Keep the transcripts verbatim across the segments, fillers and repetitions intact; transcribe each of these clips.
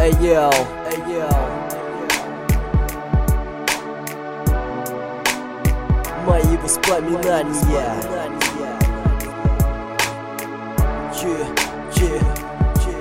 Эй, йоу, эй, йоу. Мои воспоминания. Че, че, че.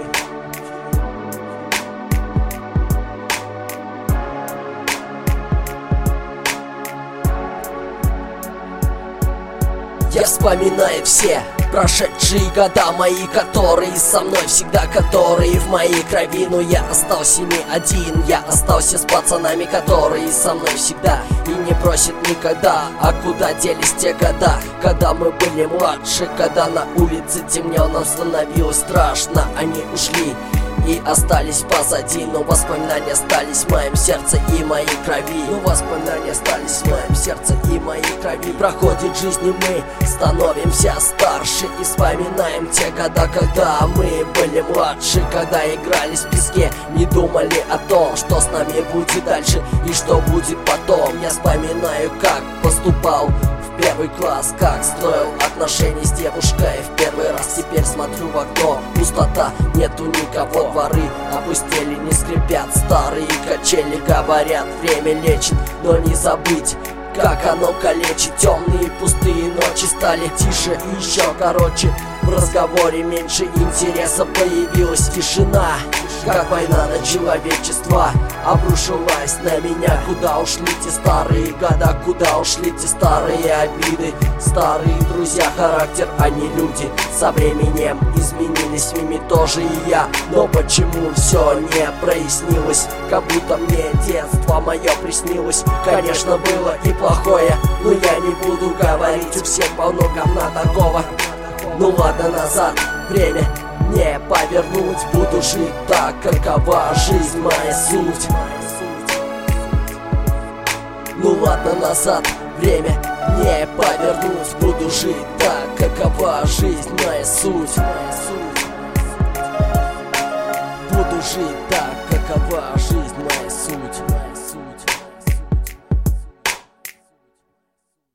Я вспоминаю все прошедшие года мои, которые со мной всегда, которые в моей крови. Но я остался не один, я остался с пацанами, которые со мной всегда и не бросят никогда. А куда делись те года, когда мы были младше, когда на улице темнело, нам становилось страшно. Они ушли и остались позади, но воспоминания остались в моем сердце и моей крови. Но воспоминания остались в моем сердце и моей крови. Проходит жизнь, и мы становимся старше и вспоминаем те года, когда мы были младше, когда игрались в песке, не думали о том, что с нами будет дальше и что будет потом. Я вспоминаю, как поступал в первый класс, как строил отношения с девушкой в первый раз. Теперь смотрю в окно, пустота, нету никого, дворы опустели, не скрипят старые качели. Говорят, время лечит, но не забыть, как оно калечит. Темные пустые ночи стали тише и еще короче. В разговоре меньше интереса, появилась тишина. Как война на человечество обрушилась на меня. Куда ушли те старые года, куда ушли те старые обиды? Старые друзья, характер, они люди. Со временем изменились, с ними тоже и я. Но почему все не прояснилось? Как будто мне детство мое приснилось. Конечно, было и плохое, но я не буду говорить, у всех полно говна такого. Ну ладно, назад время не повернуть, буду жить так, какова жизнь, моя суть. Ну ладно, назад время не повернуть, буду жить так, какова жизнь, моя суть. Буду жить так, какова жизнь.